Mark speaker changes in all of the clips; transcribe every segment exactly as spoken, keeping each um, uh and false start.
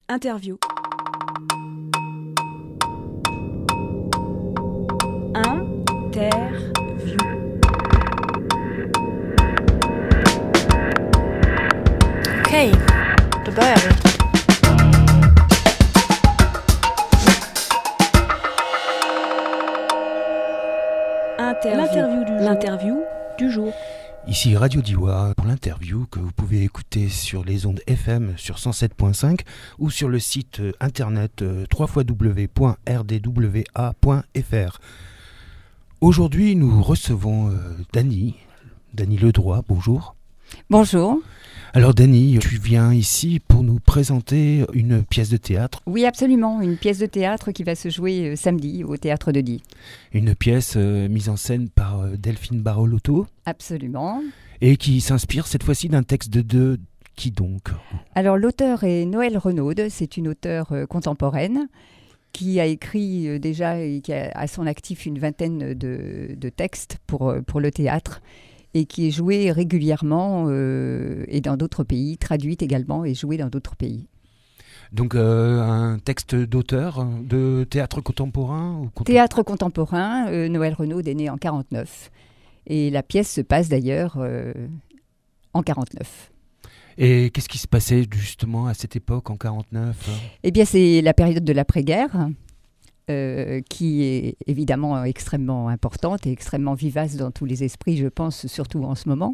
Speaker 1: Interview. Interview.
Speaker 2: Okej, då börjar vi.
Speaker 1: Interview. L'interview du jour. L'interview du jour.
Speaker 3: Ici Radio Diois pour l'interview que vous pouvez écouter sur les ondes F M sur cent sept point cinq ou sur le site internet w w w point r d w a point f r. Aujourd'hui, nous recevons euh, Dany, Dany Ledroit, bonjour.
Speaker 4: Bonjour.
Speaker 3: Alors Dany, tu viens ici pour nous présenter une pièce de théâtre.
Speaker 4: Oui, absolument, une pièce de théâtre qui va se jouer euh, samedi au Théâtre de Die.
Speaker 3: Une pièce euh, mise en scène par euh, Delphine Barolotto.
Speaker 4: Absolument.
Speaker 3: Et qui s'inspire cette fois-ci d'un texte de, de qui donc ?
Speaker 4: Alors l'auteur est Noëlle Renaud, c'est une auteure euh, contemporaine qui a écrit euh, déjà et qui a à son actif une vingtaine de, de textes pour, euh, pour le théâtre et qui est jouée régulièrement euh, et dans d'autres pays, traduite également et jouée dans d'autres pays.
Speaker 3: Donc euh, un texte d'auteur de théâtre contemporain ou contem-
Speaker 4: Théâtre contemporain, euh, Noëlle Renaud est née en quarante-neuf et la pièce se passe d'ailleurs euh, en quarante-neuf.
Speaker 3: Et qu'est-ce qui se passait justement à cette époque en quarante-neuf ?
Speaker 4: Eh bien, c'est la période de l'après-guerre, euh, qui est évidemment extrêmement importante et extrêmement vivace dans tous les esprits, je pense, surtout en ce moment.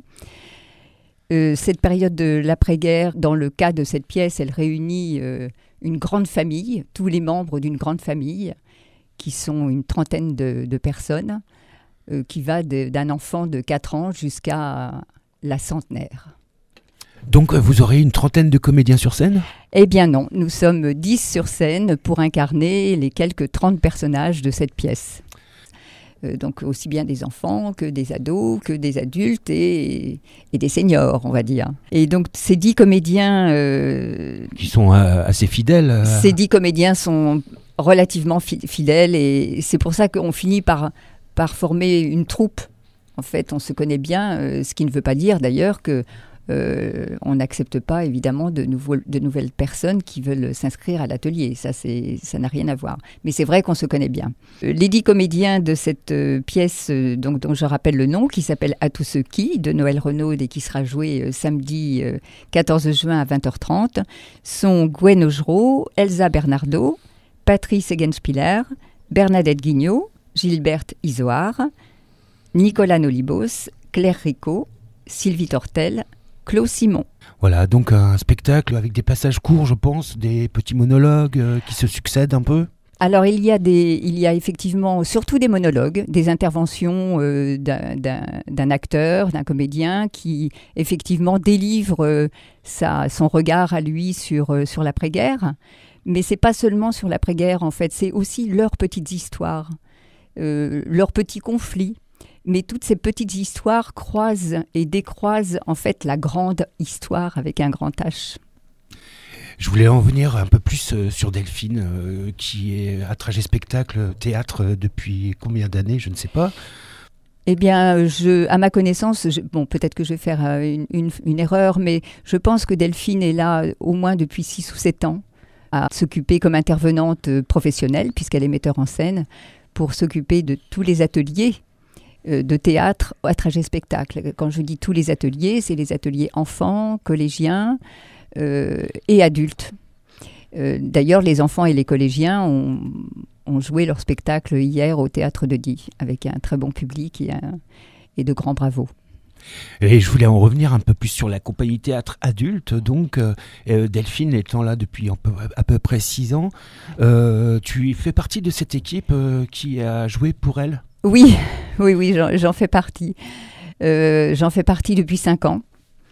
Speaker 4: Euh, cette période de l'après-guerre, dans le cas de cette pièce, elle réunit euh, une grande famille, tous les membres d'une grande famille, qui sont une trentaine de, de personnes, euh, qui va de, d'un enfant de quatre ans jusqu'à la centenaire.
Speaker 3: Donc vous aurez une trentaine de comédiens sur scène ?
Speaker 4: Eh bien non, nous sommes dix sur scène pour incarner les quelques trente personnages de cette pièce. Euh, donc aussi bien des enfants que des ados, que des adultes et, et des seniors, on va dire. Et donc ces dix comédiens... Euh,
Speaker 3: Qui sont euh, assez fidèles euh...
Speaker 4: Ces dix comédiens sont relativement fi- fidèles et c'est pour ça qu'on finit par, par former une troupe. En fait, on se connaît bien, euh, ce qui ne veut pas dire d'ailleurs que Euh, on n'accepte pas évidemment de, nouveau, de nouvelles personnes qui veulent s'inscrire à l'atelier. Ça, c'est, ça n'a rien à voir. Mais c'est vrai qu'on se connaît bien. Euh, les dix comédiens de cette euh, pièce, euh, donc, dont je rappelle le nom, qui s'appelle À tous ceux qui, de Noëlle Renaud et qui sera jouée euh, samedi euh, quatorze juin à vingt heures trente, sont Gwen Augereau, Elsa Bernardo, Patrice Egenspieler, Bernadette Guignot, Gilberte Isoard, Nicolas Nolibos, Claire Ricot, Sylvie Tortel, Claude Simon.
Speaker 3: Voilà, donc un spectacle avec des passages courts, je pense, des petits monologues euh, qui se succèdent un peu.
Speaker 4: Alors, il y a, des, il y a effectivement surtout des monologues, des interventions euh, d'un, d'un, d'un acteur, d'un comédien qui, effectivement, délivre euh, sa, son regard à lui sur, euh, sur l'après-guerre. Mais ce n'est pas seulement sur l'après-guerre, en fait, c'est aussi leurs petites histoires, euh, leurs petits conflits. Mais toutes ces petites histoires croisent et décroisent en fait la grande histoire avec un grand H.
Speaker 3: Je voulais en venir un peu plus euh, sur Delphine, euh, qui est à Trajet Spectacle Théâtre euh, depuis combien d'années, je ne sais pas.
Speaker 4: Eh bien, je, à ma connaissance, je, bon, peut-être que je vais faire une, une, une erreur, mais je pense que Delphine est là au moins depuis six ou sept ans, à s'occuper comme intervenante professionnelle, puisqu'elle est metteur en scène, pour s'occuper de tous les ateliers de théâtre à Trajet Spectacle. Quand je dis tous les ateliers, c'est les ateliers enfants, collégiens euh, et adultes. Euh, d'ailleurs, les enfants et les collégiens ont, ont joué leur spectacle hier au Théâtre de Die, avec un très bon public et, un, et de grands bravos.
Speaker 3: Et je voulais en revenir un peu plus sur la compagnie théâtre adulte. Donc, euh, Delphine étant là depuis peu, à peu près six ans, euh, tu fais partie de cette équipe euh, qui a joué pour elle ?
Speaker 4: Oui, oui, oui, j'en, j'en fais partie. Euh, j'en fais partie depuis cinq ans.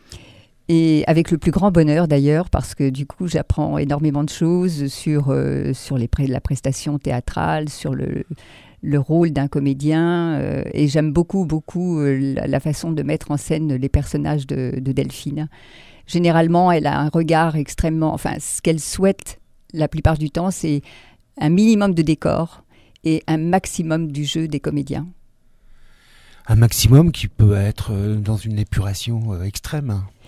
Speaker 4: Et avec le plus grand bonheur d'ailleurs, parce que du coup, j'apprends énormément de choses sur, euh, sur les pré- la prestation théâtrale, sur le, le rôle d'un comédien. Euh, et j'aime beaucoup, beaucoup euh, la, la façon de mettre en scène les personnages de, de Delphine. Généralement, elle a un regard extrêmement... Enfin, ce qu'elle souhaite la plupart du temps, c'est un minimum de décor et un maximum du jeu des comédiens.
Speaker 3: Un maximum qui peut être dans une épuration extrême.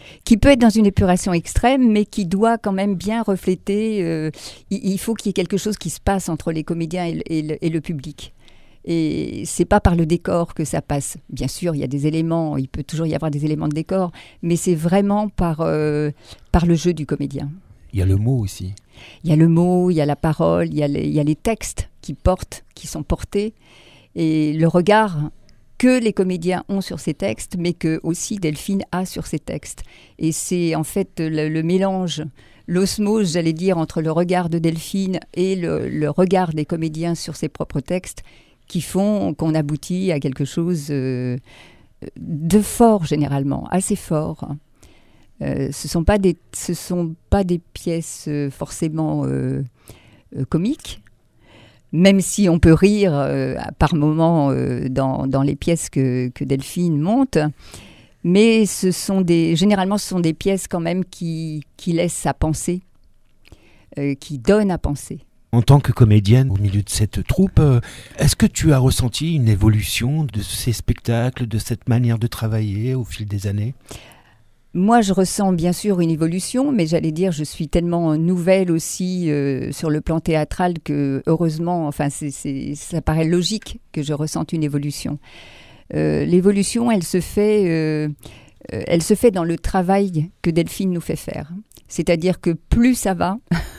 Speaker 4: qui peut être dans une épuration extrême, mais qui doit quand même bien refléter. Euh, il, il faut qu'il y ait quelque chose qui se passe entre les comédiens et, et, le, et le public. Et c'est pas par le décor que ça passe. Bien sûr, il y a des éléments, il peut toujours y avoir des éléments de décor, mais c'est vraiment par, euh, par le jeu du comédien.
Speaker 3: Il y a le mot aussi.
Speaker 4: Il y a le mot, il y a la parole, il y a les, il y a les textes qui portent, qui sont portés, et le regard que les comédiens ont sur ces textes, mais que aussi Delphine a sur ces textes. Et c'est en fait le, le mélange, l'osmose, j'allais dire, entre le regard de Delphine et le, le regard des comédiens sur ses propres textes, qui font qu'on aboutit à quelque chose euh, de fort, généralement, assez fort. Euh, ce ne sont pas des, ce sont pas des pièces euh, forcément euh, euh, comiques, même si on peut rire euh, par moments euh, dans, dans les pièces que, que Delphine monte, mais ce sont des, généralement ce sont des pièces quand même qui, qui laissent à penser, euh, qui donnent à penser.
Speaker 3: En tant que comédienne au milieu de cette troupe, est-ce que tu as ressenti une évolution de ces spectacles, de cette manière de travailler au fil des années ?
Speaker 4: Moi, je ressens bien sûr une évolution, mais j'allais dire, je suis tellement nouvelle aussi euh, sur le plan théâtral que, heureusement, enfin, c'est, c'est, ça paraît logique que je ressente une évolution. Euh, l'évolution, elle se fait, euh, euh, elle se fait dans le travail que Delphine nous fait faire. C'est-à-dire que plus ça va,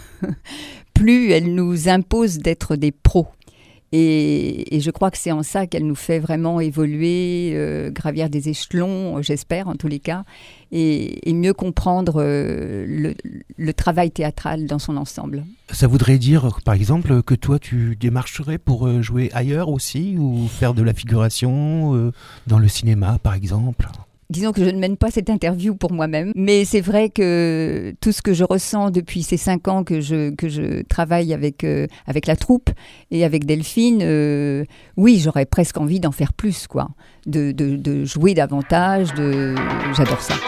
Speaker 4: plus elle nous impose d'être des pros. Et, et je crois que c'est en ça qu'elle nous fait vraiment évoluer, euh, gravir des échelons, j'espère en tous les cas, et, et mieux comprendre euh, le, le travail théâtral dans son ensemble.
Speaker 3: Ça voudrait dire, par exemple, que toi, tu démarcherais pour jouer ailleurs aussi, ou faire de la figuration euh, dans le cinéma, par exemple ?
Speaker 4: Disons que je ne mène pas cette interview pour moi-même, mais c'est vrai que tout ce que je ressens depuis ces cinq ans que je, que je travaille avec, euh, avec la troupe et avec Delphine, euh, oui, j'aurais presque envie d'en faire plus, quoi, de, de, de jouer davantage, de... j'adore ça.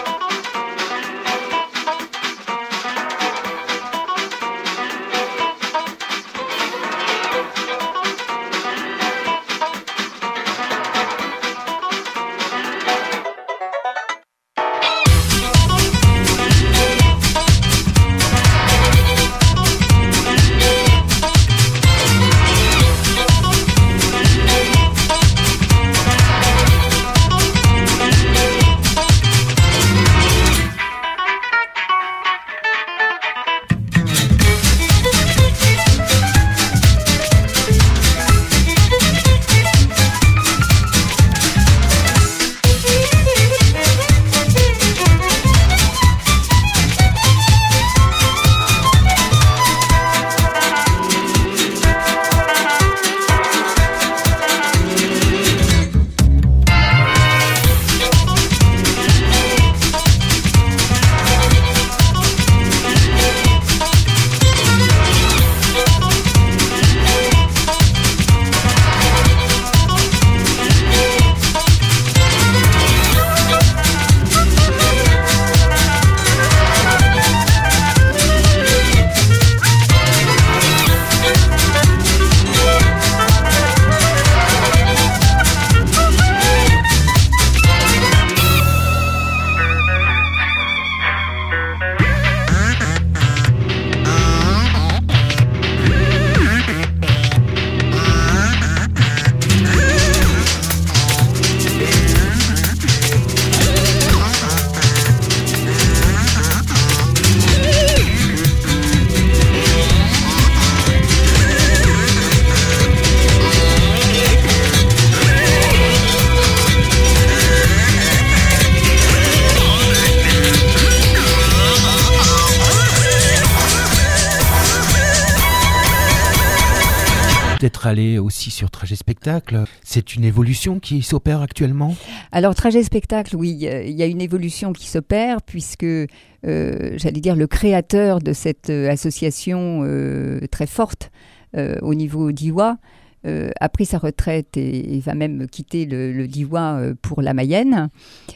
Speaker 3: Peut-être aller aussi sur Trajet Spectacle. C'est une évolution qui s'opère actuellement ?
Speaker 4: Alors, Trajet Spectacle, oui, il y a une évolution qui s'opère puisque, euh, j'allais dire, le créateur de cette association euh, très forte euh, au niveau d'I W A euh, a pris sa retraite et, et va même quitter le, le D I W A euh, pour la Mayenne.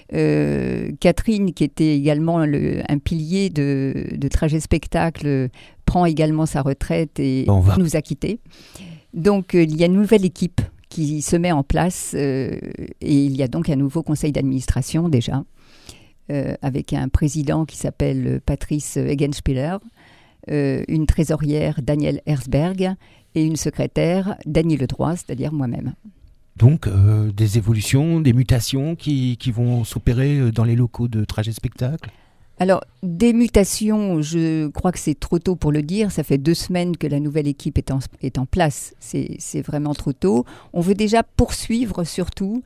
Speaker 4: Euh, Catherine, qui était également le, un pilier de, de Trajet Spectacle, euh, prend également sa retraite et
Speaker 3: on va...
Speaker 4: nous a quittés. Donc, euh, il y a une nouvelle équipe qui se met en place euh, et il y a donc un nouveau conseil d'administration déjà. euh, avec un président qui s'appelle Patrice Eggenspieler, euh, une trésorière, Danielle Herzberg, et une secrétaire, Dany Ledroit, c'est-à-dire moi-même.
Speaker 3: Donc, euh, des évolutions, des mutations qui, qui vont s'opérer dans les locaux de Trajet Spectacle ?
Speaker 4: Alors, des mutations, je crois que c'est trop tôt pour le dire. Ça fait deux semaines que la nouvelle équipe est en, est en place. C'est, c'est vraiment trop tôt. On veut déjà poursuivre surtout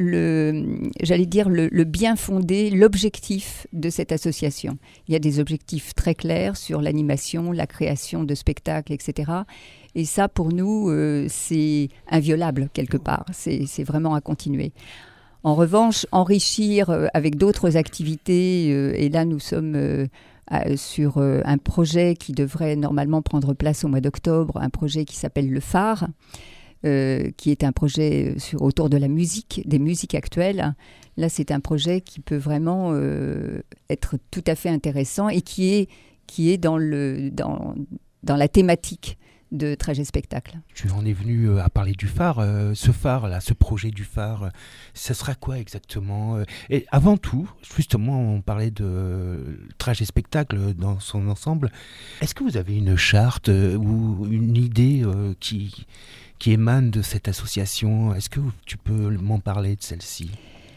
Speaker 4: le, j'allais dire, le, le bien fondé, l'objectif de cette association. Il y a des objectifs très clairs sur l'animation, la création de spectacles, et cetera. Et ça, pour nous, euh, c'est inviolable quelque part. C'est, c'est vraiment à continuer. En revanche, enrichir euh, avec d'autres activités, euh, et là nous sommes euh, à, sur euh, un projet qui devrait normalement prendre place au mois d'octobre, un projet qui s'appelle Le Phare, euh, qui est un projet sur, autour de la musique, des musiques actuelles. Là, c'est un projet qui peut vraiment euh, être tout à fait intéressant et qui est, qui est dans, le, dans, dans la thématique de Trajet Spectacle.
Speaker 3: Tu en es venu à parler du phare. Euh, ce phare-là, ce projet du phare, ça sera quoi exactement ? Et avant tout, justement, on parlait de Trajet Spectacle dans son ensemble. Est-ce que vous avez une charte euh, ou une idée euh, qui, qui émane de cette association ? Est-ce que tu peux m'en parler de celle-ci ?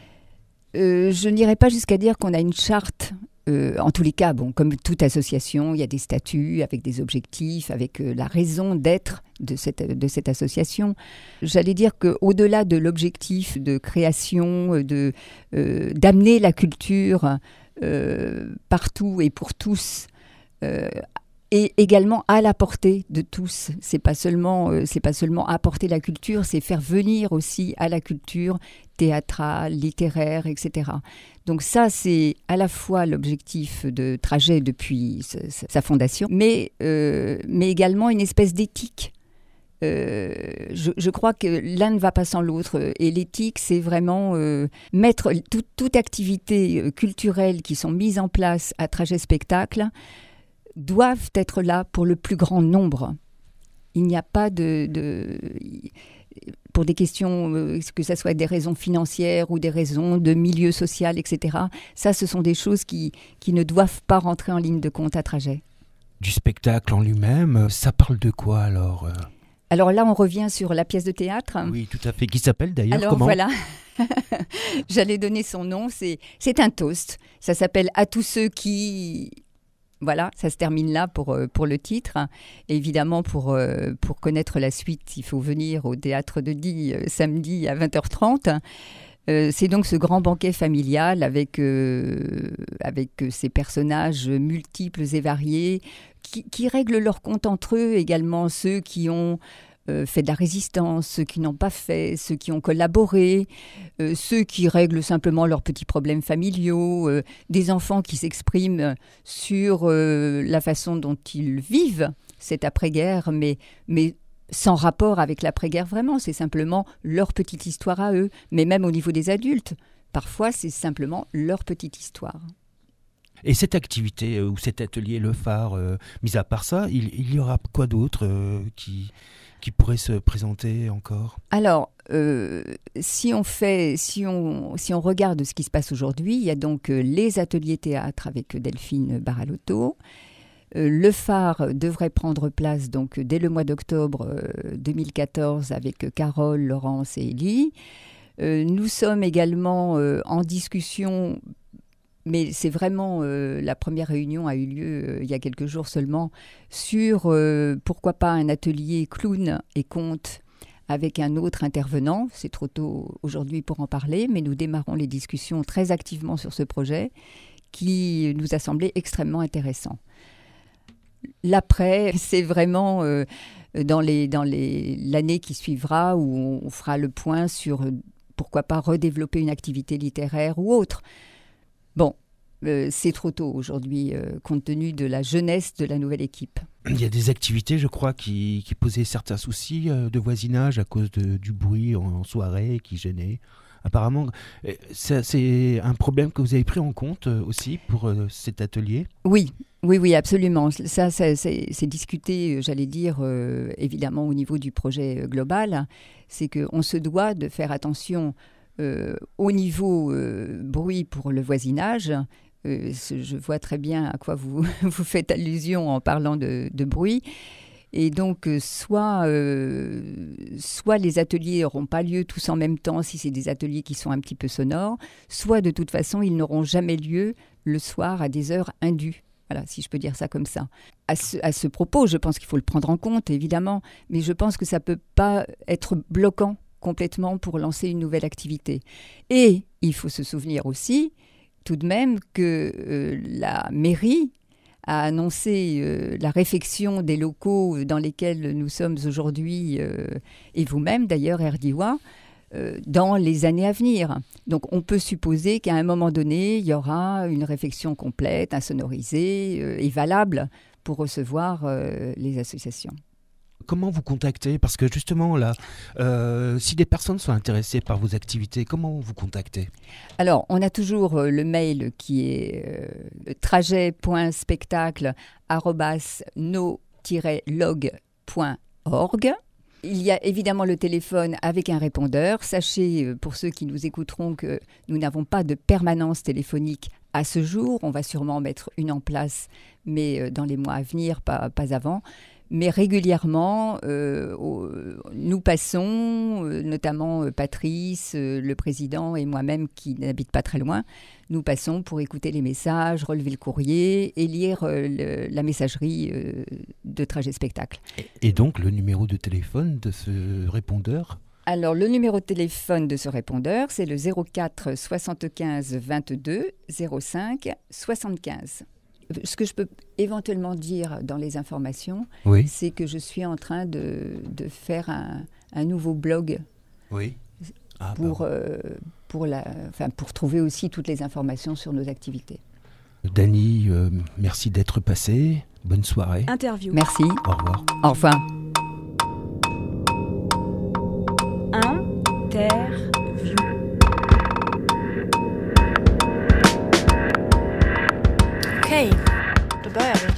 Speaker 4: euh, Je n'irai pas jusqu'à dire qu'on a une charte. Euh, en tous les cas, bon, comme toute association, il y a des statuts avec des objectifs, avec euh, la raison d'être de cette, de cette association. J'allais dire qu'au-delà de l'objectif de création, de, euh, d'amener la culture euh, partout et pour tous, euh, et également à la portée de tous. C'est pas seulement, euh, c'est pas seulement apporter la culture, c'est faire venir aussi à la culture théâtrale, littéraire, et cetera. Donc ça, c'est à la fois l'objectif de Trajet depuis sa fondation, mais, euh, mais également une espèce d'éthique. Euh, je, je crois que l'un ne va pas sans l'autre. Et l'éthique, c'est vraiment euh, mettre tout, toute activité culturelle qui sont mises en place à Trajet Spectacle doivent être là pour le plus grand nombre. Il n'y a pas de... de pour des questions, euh, que ce soit des raisons financières ou des raisons de milieu social, et cetera. Ça, ce sont des choses qui, qui ne doivent pas rentrer en ligne de compte à Trajet.
Speaker 3: Du spectacle en lui-même, ça parle de quoi alors ?
Speaker 4: Alors là, on revient sur la pièce de théâtre.
Speaker 3: Oui, tout à fait. Qui s'appelle d'ailleurs
Speaker 4: Alors
Speaker 3: comment ?
Speaker 4: Voilà, j'allais donner son nom. C'est, c'est un toast. Ça s'appelle « À tous ceux qui... » Voilà, ça se termine là pour, pour le titre. Et évidemment, pour, pour connaître la suite, il faut venir au Théâtre de Die samedi à vingt heures trente. Euh, c'est donc ce grand banquet familial avec, euh, avec ces personnages multiples et variés qui, qui règlent leur compte entre eux, également ceux qui ont euh, fait de la résistance, ceux qui n'ont pas fait, ceux qui ont collaboré, euh, ceux qui règlent simplement leurs petits problèmes familiaux, euh, des enfants qui s'expriment sur euh, la façon dont ils vivent cette après-guerre, mais, mais sans rapport avec l'après-guerre vraiment, c'est simplement leur petite histoire à eux, mais même au niveau des adultes, parfois c'est simplement leur petite histoire.
Speaker 3: Et cette activité euh, ou cet atelier Le Phare, euh, mis à part ça, il, il y aura quoi d'autre euh, qui, qui pourrait se présenter encore ?
Speaker 4: Alors, euh, si on fait, si on, si on regarde ce qui se passe aujourd'hui, il y a donc euh, les ateliers théâtre avec Delphine Baralotto. Euh, le Phare devrait prendre place donc dès le mois d'octobre euh, deux mille quatorze avec Carole, Laurence et Élie. Euh, nous sommes également euh, en discussion. Mais c'est vraiment, euh, la première réunion a eu lieu euh, il y a quelques jours seulement, sur euh, pourquoi pas un atelier clown et conte avec un autre intervenant. C'est trop tôt aujourd'hui pour en parler, mais nous démarrons les discussions très activement sur ce projet qui nous a semblé extrêmement intéressant. L'après, c'est vraiment euh, dans, les, dans les, l'année qui suivra où on fera le point sur euh, pourquoi pas redévelopper une activité littéraire ou autre. Bon, euh, c'est trop tôt aujourd'hui, euh, compte tenu de la jeunesse de la nouvelle équipe.
Speaker 3: Il y a des activités, je crois, qui, qui posaient certains soucis euh, de voisinage à cause de, du bruit en, en soirée qui gênait. Apparemment, ça, c'est un problème que vous avez pris en compte euh, aussi pour euh, cet atelier ?
Speaker 4: Oui, oui, oui, absolument. Ça, ça c'est, c'est discuté, j'allais dire, euh, évidemment au niveau du projet global. C'est qu'on se doit de faire attention Euh, au niveau euh, bruit pour le voisinage, euh, je vois très bien à quoi vous, vous faites allusion en parlant de, de bruit. Et donc, euh, soit, euh, soit les ateliers n'auront pas lieu tous en même temps si c'est des ateliers qui sont un petit peu sonores, soit de toute façon, ils n'auront jamais lieu le soir à des heures indues. Voilà, si je peux dire ça comme ça. À ce, à ce propos, je pense qu'il faut le prendre en compte, évidemment, mais je pense que ça ne peut pas être bloquant complètement pour lancer une nouvelle activité. Et il faut se souvenir aussi, tout de même, que euh, la mairie a annoncé euh, la réfection des locaux dans lesquels nous sommes aujourd'hui, euh, et vous-même d'ailleurs, Erdiwa, euh, dans les années à venir. Donc on peut supposer qu'à un moment donné, il y aura une réfection complète, insonorisée euh, et valable pour recevoir euh, les associations.
Speaker 3: Comment vous contactez? Parce que justement, là, euh, si des personnes sont intéressées par vos activités, comment vous contactez?
Speaker 4: Alors, on a toujours euh, le mail qui est euh, trajet point spectacle arobase no tiret log point org. Il y a évidemment le téléphone avec un répondeur. Sachez, euh, pour ceux qui nous écouteront, que nous n'avons pas de permanence téléphonique à ce jour. On va sûrement mettre une en place, mais euh, dans les mois à venir, pas, pas avant. Mais régulièrement, euh, au, nous passons, euh, notamment euh, Patrice, euh, le président et moi-même qui n'habite pas très loin, nous passons pour écouter les messages, relever le courrier et lire euh, le, la messagerie euh, de Trajet Spectacle.
Speaker 3: Et donc le numéro de téléphone de ce répondeur?
Speaker 4: Alors le numéro de téléphone de ce répondeur, c'est le zéro quatre soixante-quinze vingt-deux zéro cinq soixante-quinze. Ce que je peux éventuellement dire dans les informations,
Speaker 3: oui.
Speaker 4: c'est que je suis en train de, de faire un, un nouveau blog
Speaker 3: oui. ah,
Speaker 4: pour,
Speaker 3: bah.
Speaker 4: euh, pour, la, enfin, pour trouver aussi toutes les informations sur nos activités.
Speaker 3: Dany, euh, merci d'être passée. Bonne soirée.
Speaker 1: Interview.
Speaker 4: Merci.
Speaker 3: Au revoir.
Speaker 4: Au revoir.
Speaker 1: Interview.
Speaker 2: Okej, då börjar vi.